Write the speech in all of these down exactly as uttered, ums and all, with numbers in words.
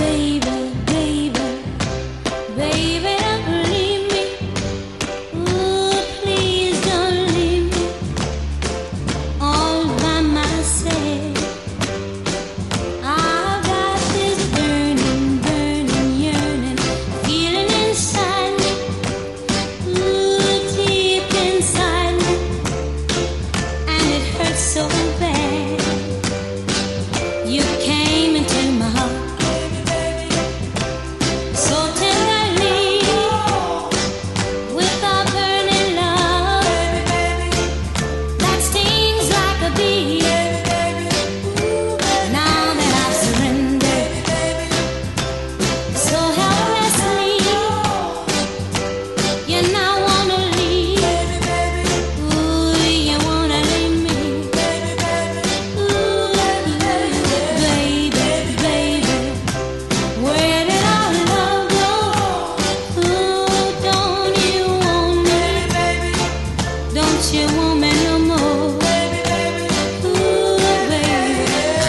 Baby, baby, baby, don't leave me. Ooh, please don't leave me all by myself. I've got this burning, burning, yearning feeling inside me. Ooh, deep inside me, and it hurts so bad. You came into my heart so tenderly with a burning love that stings like a bee. Now that I've surrendered so helplessly, you now wanna leave. Ooh, you wanna leave me. Ooh, baby, baby, where did our love go? Ooh, don't you want me? Don't you want me no more? Ooh, baby.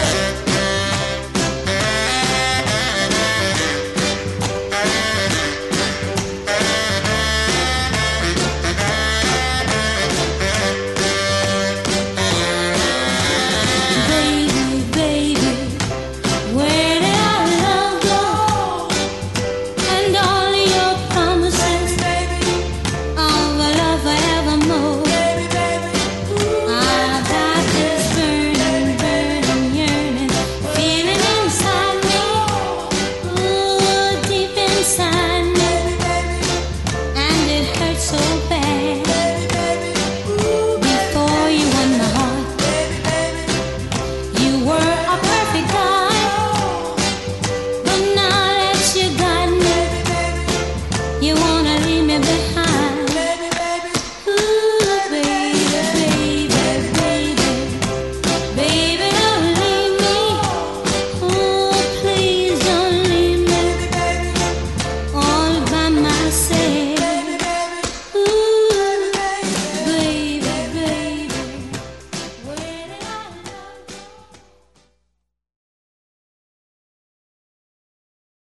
Baby, baby, where did our love go? And all your promises of a love forevermore. I've got this burning, burning, yearning feeling inside me. Ooh, deep inside me, and it hurts so bad. Before you won my heart, you were a perfect guy, but now that you got me, you wanna leave me behind.